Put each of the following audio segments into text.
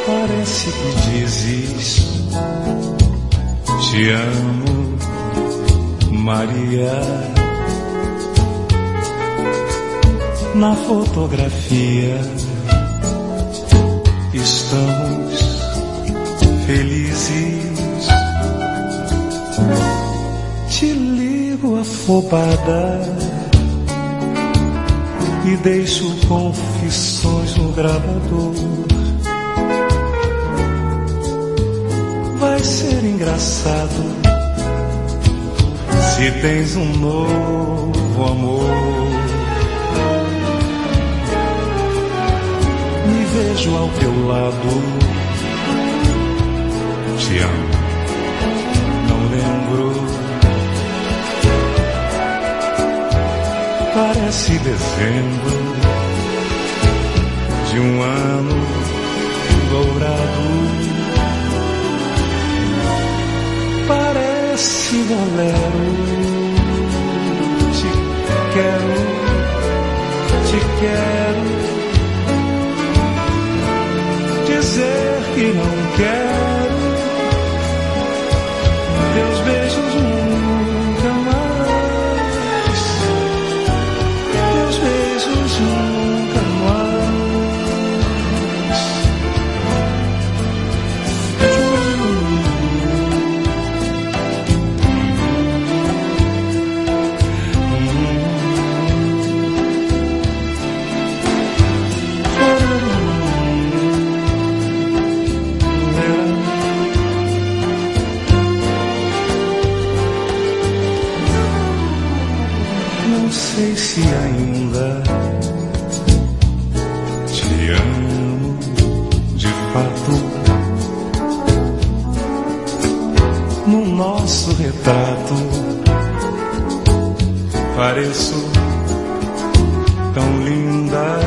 Parece que dizes te amo, Maria. Na fotografia estamos felizes. Te ligo afobada e deixo confissões no gravador. Vai ser engraçado se tens um novo amor. Me vejo ao teu lado, te amo, não lembro. Parece dezembro de um ano dourado. Parece bolero. Te quero, te quero. Dizer que não quero teus beijos nunca mais. Teus beijos nunca mais. Não sei se ainda te amo de fato. No nosso retrato pareço tão linda.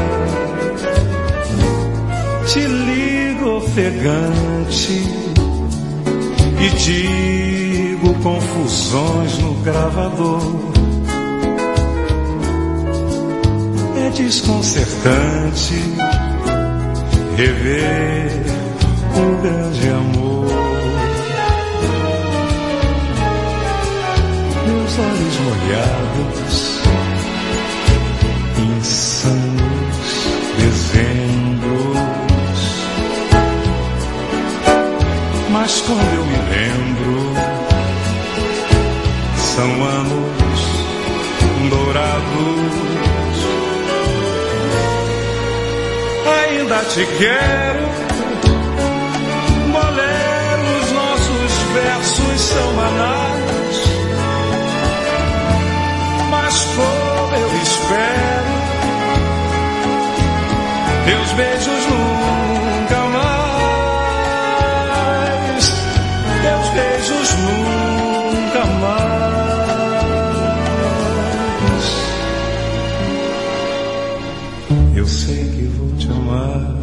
Te ligo ofegante e digo confusões no gravador. É desconcertante rever um grande amor. Meus olhos molhados, insanos dezembros. Mas quando eu me lembro, são anos dourados. Ainda te quero, boleros, nossos versos são banais. Mas como eu espero, teus beijos nunca mais. Teus beijos nunca mais. Eu sei que vou te amar,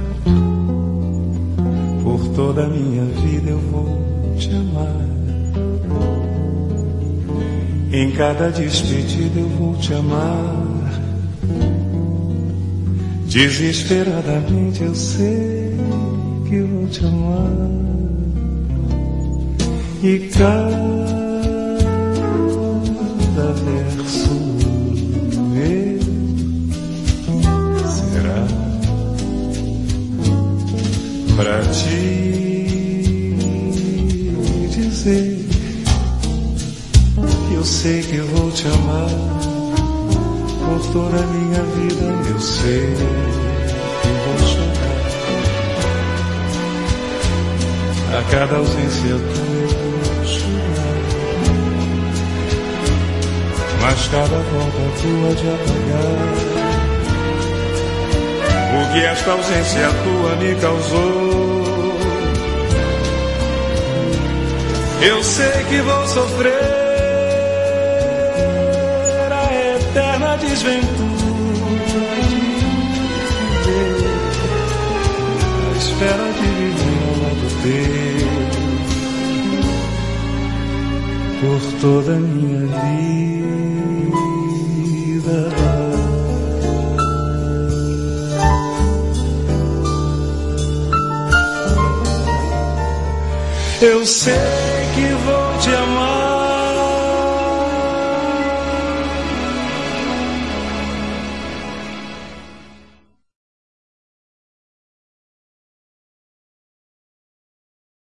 por toda a minha vida eu vou te amar. Em cada despedida eu vou te amar. Desesperadamente eu sei que vou te amar. E cada verso meu será pra te dizer que eu sei que vou te amar por toda a minha vida. Eu sei que vou chorar a cada ausência tua, eu vou chorar, mas cada volta tua de apagar o que esta ausência tua me causou. Eu sei que vou sofrer a eterna desventura de viver, a espera de viver ao lado teu por toda a minha vida. Eu sei que vou